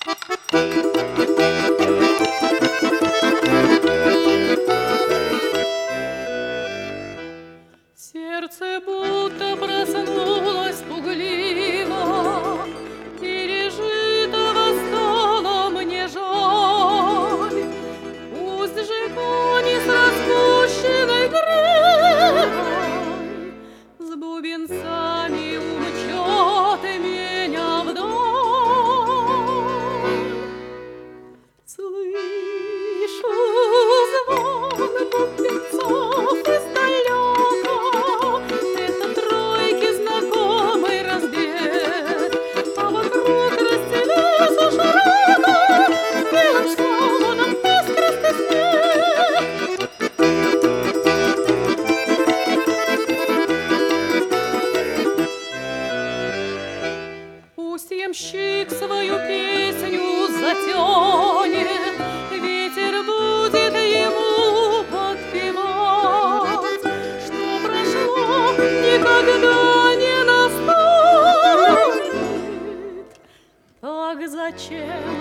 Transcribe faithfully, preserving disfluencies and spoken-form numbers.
Сердце будто проснулось пугливо, пережитого стало мне жаль. Пусть же кони с распущенной гривой с бубенцами умчат меня вдаль. Слышу звон бубенцов издалека, это тройки знакомый разбег, а вокруг расстелился широко белым слоном искристый снег. Пусть ямщик свою песню затянет, ветер будет ему подпевать, что прошло, никогда не настанет. Так зачем